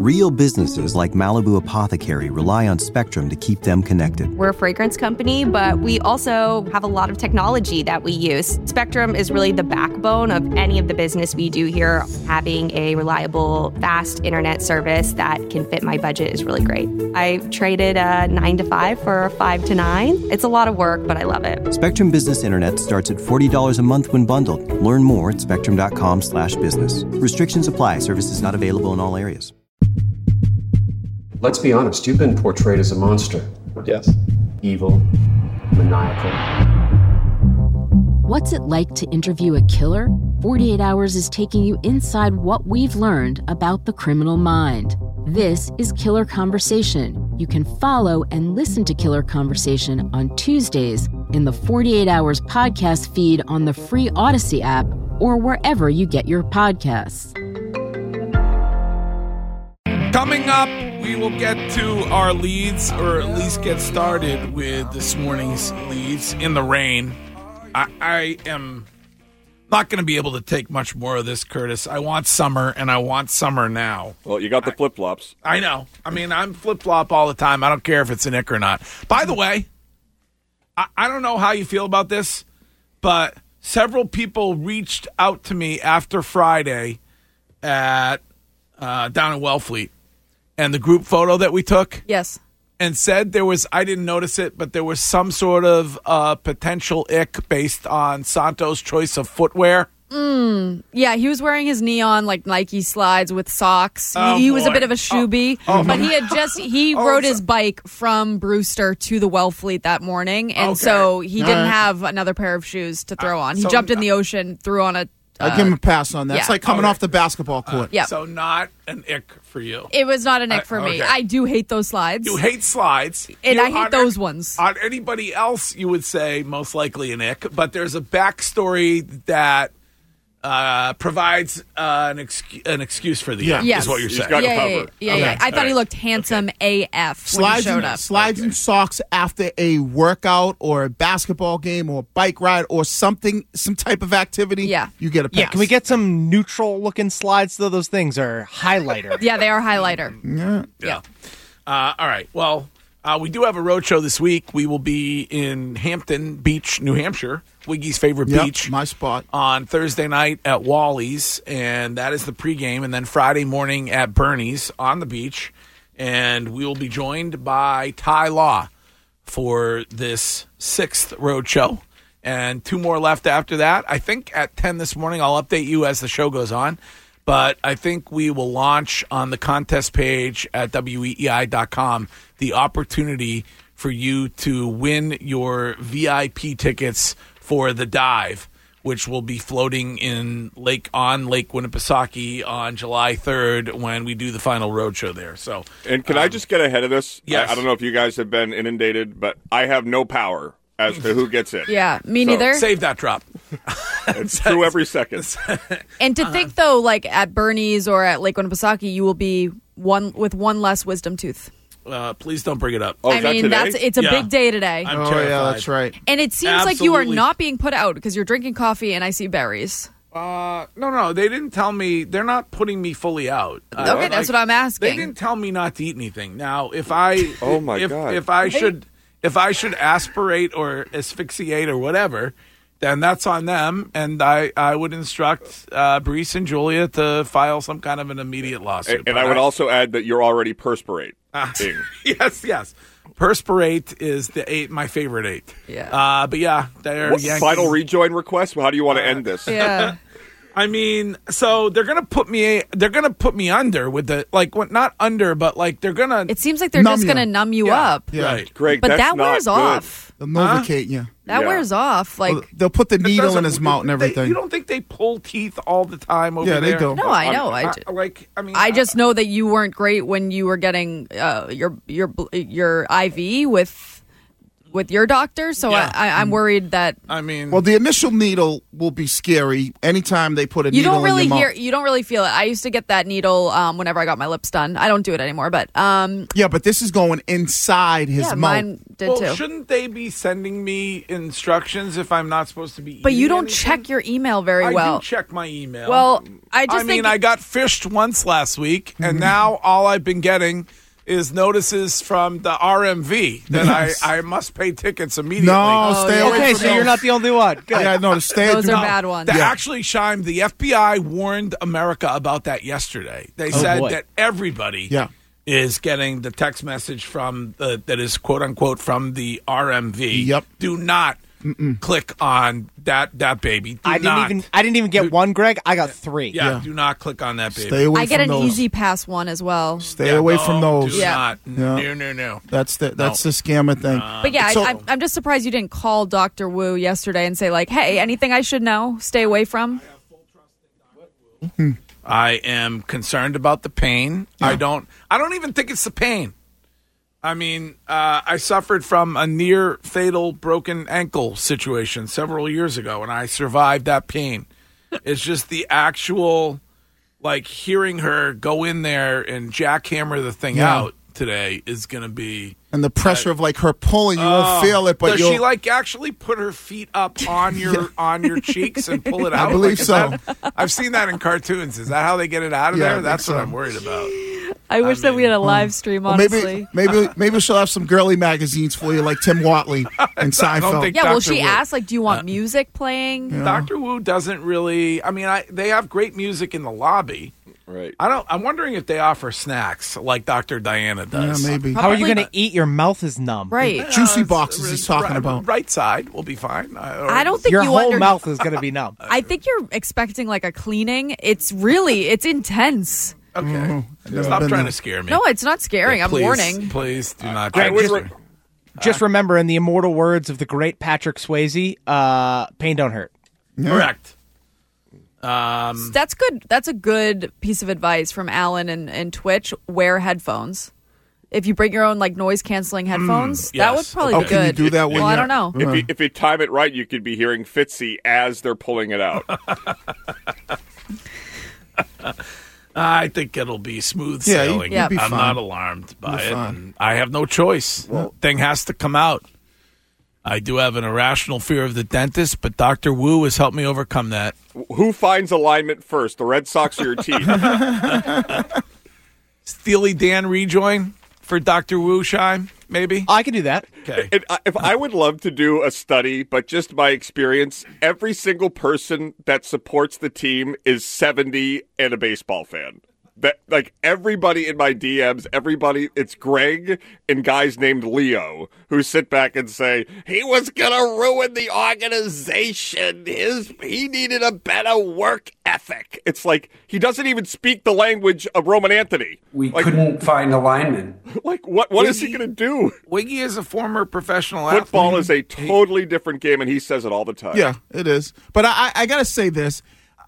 Real businesses like Malibu Apothecary rely on Spectrum to keep them connected. We're a fragrance company, but we also have a lot of technology that we use. Spectrum is really the backbone of any of the business we do here. Having a reliable, fast internet service that can fit my budget is really great. I traded a 9 to 5 for a 5 to 9. It's a lot of work, but I love it. Spectrum Business Internet starts at $40 a month when bundled. Learn more at spectrum.com/business. Restrictions apply. Services not available in all areas. Let's be honest, you've been portrayed as a monster. Yes. Evil, maniacal. What's it like to interview a killer? 48 Hours is taking you inside what we've learned about the criminal mind. This is Killer Conversation. You can follow and listen to Killer Conversation on Tuesdays in the 48 Hours podcast feed on the free Odyssey app or wherever you get your podcasts. Coming up, we will get to our leads, or at least get started with this morning's leads in the rain. I am not going to be able to take much more of this, Curtis. I want summer, and I want summer now. Well, you got the flip-flops. I know. I mean, I'm flip-flop all the time. I don't care if it's an ick or not. By the way, I don't know how you feel about this, but several people reached out to me after Friday at down in Wellfleet. And the group photo that we took? Yes. And said there was, I didn't notice it, but there was some sort of potential ick based on Santos' choice of footwear. Yeah, he was wearing his neon Nike slides with socks. He was a bit of a shoebie, but he rode his bike from Brewster to the Wellfleet that morning, and so he didn't have another pair of shoes to throw on. He jumped in the ocean, threw on a I give him a pass on that. Yeah. It's like coming off the basketball court. Yeah. So not an ick for you. It was not an ick for me. I do hate those slides. You hate slides. And I hate those ones. On anybody else, you would say most likely an ick, but there's a backstory that provides an excuse for the ick, is what you're saying. Yeah. I thought he looked handsome AF when he showed up. Slides and socks after a workout or a basketball game or a bike ride or something, some type of activity. Yeah. You get a pass. Yeah, can we get some neutral looking slides though? Those things are highlighter. Yeah, they are highlighter. Yeah. All right. Well, we do have a road show this week. We will be in Hampton Beach, New Hampshire, Wiggy's favorite beach. My spot. On Thursday night at Wally's, and that is the pregame. And then Friday morning at Bernie's on the beach. And we will be joined by Ty Law for this 6th road show. And 2 more left after that. I think at 10 this morning, I'll update you as the show goes on. But I think we will launch on the contest page at weei.com the opportunity for you to win your VIP tickets for the dive, which will be floating in Lake Winnipesaukee on July 3rd when we do the final roadshow there. So, and can I just get ahead of this? Yes. I don't know if you guys have been inundated, but I have no power as to who gets in. Yeah, me neither. Save that drop. It's true every second. And to think, though, at Bernie's or at Lake Winnipesaukee, you will be with one less wisdom tooth. Please don't bring it up. Oh, it's a big day today. I'm terrified. Yeah, that's right. And it seems like you are not being put out because you're drinking coffee and I see berries. No, they didn't tell me. They're not putting me fully out. Okay, that's what I'm asking. They didn't tell me not to eat anything. Now, if I, God, if I should aspirate or asphyxiate or whatever, then that's on them. And I would instruct Brees and Julia to file some kind of an immediate lawsuit. And I would also add that you're already perspirate. Yes. Perspirate is my favorite 8. Yeah. But yeah, they're Yankees. Final rejoin request? Well, how do you want to end this? Yeah. I mean, so they're gonna put me under with the not under, but they're gonna. It seems like they're just gonna numb you up. Yeah. Right, Greg. But that's that wears not good. off. They'll Novocaine you. That wears off. They'll put the needle in his mouth and everything. You don't think they pull teeth all the time over there? Yeah, they do. No, I know. I just know that you weren't great when you were getting your IV with with your doctor, so Yeah. I'm worried that I mean, Well, the initial needle will be scary anytime they put a you needle don't really in your hear, mouth. you don't really feel it. I used to get that needle whenever I got my lips done. I don't do it anymore, but Yeah, but this is going inside his yeah, mouth. mine did well, too. shouldn't they be sending me instructions if I'm not supposed to be? But you eating don't anything? check your email very I well. do check my email. Well, I just mean, think I got fished once last week, and now all I've been getting is notices from the RMV that Yes. I must pay tickets immediately. No, Oh, stay yeah. away Okay, from so you're those. not the only one. Good. Yeah, no, stay. Those do are not- bad ones. The, Yeah. Actually, Shime, the FBI warned America about that yesterday. They said boy. that everybody Yeah. is getting the text message from that is quote unquote from the RMV. Yep. Do not click on that baby. Do I not. didn't even get one, Greg. I got 3. Yeah, do not click on that baby. Stay away I get from an those. Easy Pass one as well. Stay away from no, those. Do Yeah. not. Yeah. No. That's the scammer thing. But yeah, So- I'm just surprised you didn't call Dr. Wu yesterday and say like, "Hey, anything I should know? Stay away from." I am concerned about the pain. I don't even think it's the pain. I mean, I suffered from a near fatal broken ankle situation several years ago, and I survived that pain. It's just the actual, like, hearing her go in there and jackhammer the thing Yeah. out today is going to be. and the pressure of like her pulling, you won't feel it, but Does you'll. she like actually put her feet up on your on your cheeks and pull it out? believe Like, is so. that- I've seen that in cartoons. Is that how they get it out of Yeah, I there? think That's what so. I'm worried about. I wish that we had a live stream. Well, Honestly, maybe she'll have some girly magazines for you, like Tim Watley and Seinfeld. think- yeah. Will Dr. she Wu. ask like, "Do you want music playing?" Dr. Wu doesn't really. I mean, they have great music in the lobby. Right. I'm wondering if they offer snacks like Dr. Diana Yeah, does. maybe. How are you Probably- going to eat? Your mouth is numb. Right. Juicy boxes he's talking about. Right side will be fine. I don't think Your you whole mouth is going to be numb. I think you're expecting like a cleaning. It's intense. Okay. Never Stop been trying there. to scare me. No, it's not scaring. I'm Please, warning. Please do not. I try would to re- scare me. Just remember, in the immortal words of the great Patrick Swayze, pain don't hurt. Correct. That's good. That's a good piece of advice from Alan and Twitch. Wear headphones. If you bring your own like noise canceling headphones, that would yes. probably Oh, be can you good. do that when Well, I you're- don't know. If you time it right, you could be hearing Fitzy as they're pulling it out. I think it'll be smooth Yeah, sailing. you'll be I'm fine. not alarmed by You're it. fine. And I have no choice. Thing has to come out. I do have an irrational fear of the dentist, but Dr. Wu has helped me overcome that. Who finds alignment first, the Red Sox or your teeth? Steely Dan rejoin for Dr. Wu Shime, maybe? I can do that. Okay. If I would love to do a study, but just my experience, every single person that supports the team is 70 and a baseball fan. That like everybody in my DMs, it's Greg and guys named Leo who sit back and say he was gonna ruin the organization. He needed a better work ethic. It's like he doesn't even speak the language of Roman Anthony. We Like- couldn't find alignment. Like what is he gonna do? Wiggy is a former professional Football athlete. is a totally different game, and he says it all the time. Yeah, it is. But I gotta say this,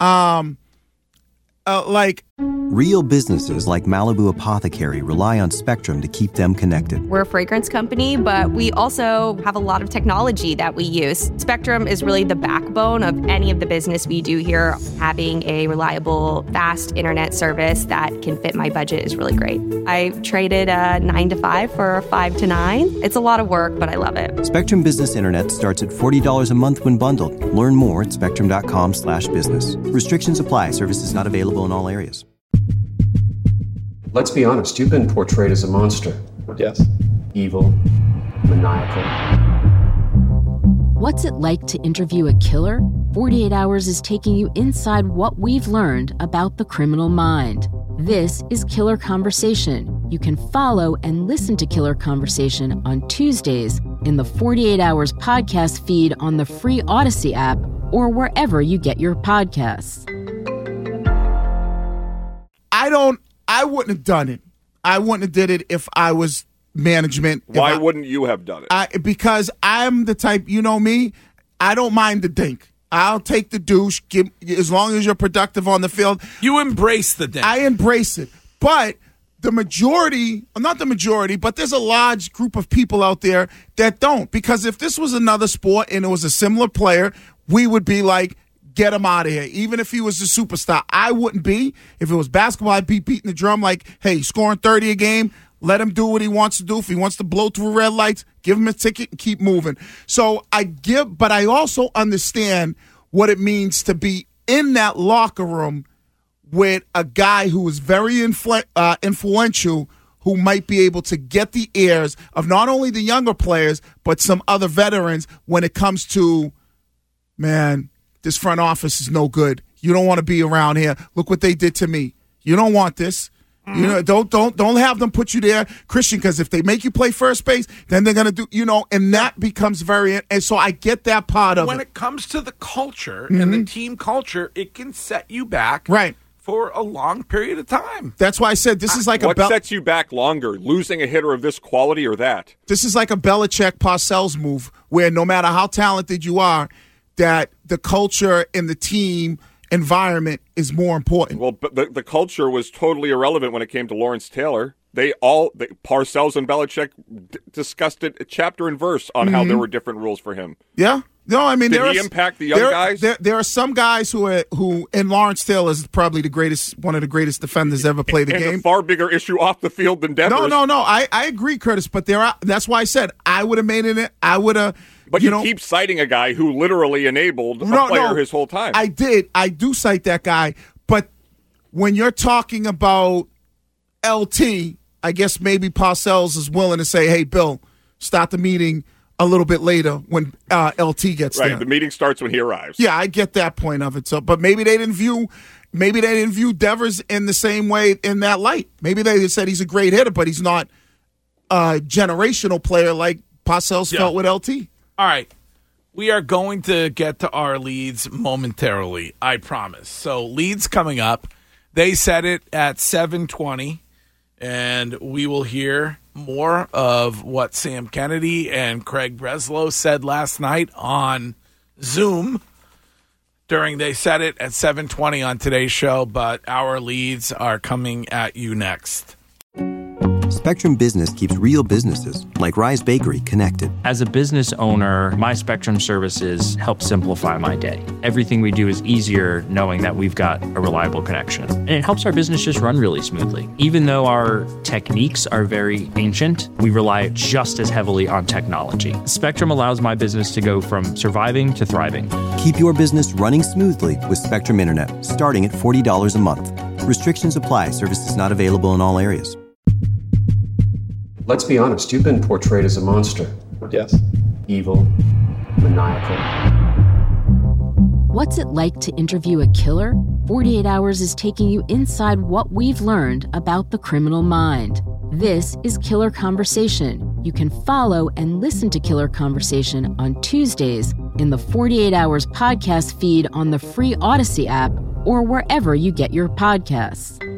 like. Real businesses like Malibu Apothecary rely on Spectrum to keep them connected. We're a fragrance company, but we also have a lot of technology that we use. Spectrum is really the backbone of any of the business we do here. Having a reliable, fast internet service that can fit my budget is really great. I traded a 9 to 5 for a 5 to 9. It's a lot of work, but I love it. Spectrum Business Internet starts at $40 a month when bundled. Learn more at spectrum.com/business. Restrictions apply. Services not available in all areas. Let's be honest, you've been portrayed as a monster. Yes. Evil, maniacal. What's it like to interview a killer? 48 Hours is taking you inside what we've learned about the criminal mind. This is Killer Conversation. You can follow and listen to Killer Conversation on Tuesdays in the 48 Hours podcast feed on the free Odyssey app or wherever you get your podcasts. I wouldn't have done it. I wouldn't have did it if I was management. Why wouldn't you have done it? Because I'm the type, you know me, I don't mind the dink. I'll take the douche, as long as you're productive on the field. You embrace the dink. I embrace it. But the majority, not the majority, but there's a large group of people out there that don't. Because if this was another sport and it was a similar player, we would be like, get him out of here. Even if he was a superstar, I wouldn't be. If it was basketball, I'd be beating the drum like, hey, scoring 30 a game, let him do what he wants to do. If he wants to blow through red lights, give him a ticket and keep moving. So but I also understand what it means to be in that locker room with a guy who is very influential, who might be able to get the ears of not only the younger players, but some other veterans when it comes to, man, this front office is no good. You don't want to be around here. Look what they did to me. You don't want this. You know, don't have them put you there, Christian, because if they make you play first base, then they're going to do, and that becomes and so I get that part of it. When it comes to the culture and the team culture, it can set you back. Right. For a long period of time. That's why I said this is like what sets you back longer, losing a hitter of this quality or that? This is like a Belichick Parcells move, where no matter how talented you are, that the culture and the team environment is more important. Well, but the culture was totally irrelevant when it came to Lawrence Taylor. Parcells and Belichick discussed it chapter and verse on how there were different rules for him. Yeah. No, I mean, did he impact the young guys? There are some guys who, and Lawrence Taylor is probably one of the greatest defenders ever played the game. A far bigger issue off the field than Devers. No. I agree, Curtis, but that's why I said I would have made it. I would have. But you keep citing a guy who literally enabled a player his whole time. I did. I do cite that guy, but when you're talking about LT, I guess maybe Parcells is willing to say, "Hey, Bill, start the meeting a little bit later when LT gets there." Right, the meeting starts when he arrives. Yeah, I get that point of it. So, but maybe they didn't view Devers in the same way, in that light. Maybe they said he's a great hitter, but he's not a generational player like Parcells felt with LT. All right. We are going to get to our leads momentarily, I promise. So, leads coming up. They said it at 7:20, and we will hear more of what Sam Kennedy and Craig Breslow said last night on Zoom during They Said It at 7:20 on today's show, but our leads are coming at you next. Spectrum Business keeps real businesses, like Rise Bakery, connected. As a business owner, my Spectrum services help simplify my day. Everything we do is easier knowing that we've got a reliable connection. And it helps our business just run really smoothly. Even though our techniques are very ancient, we rely just as heavily on technology. Spectrum allows my business to go from surviving to thriving. Keep your business running smoothly with Spectrum Internet, starting at $40 a month. Restrictions apply. Services not available in all areas. Let's be honest, you've been portrayed as a monster. Yes. Evil, maniacal. What's it like to interview a killer? 48 Hours is taking you inside what we've learned about the criminal mind. This is Killer Conversation. You can follow and listen to Killer Conversation on Tuesdays in the 48 Hours podcast feed on the free Odyssey app or wherever you get your podcasts.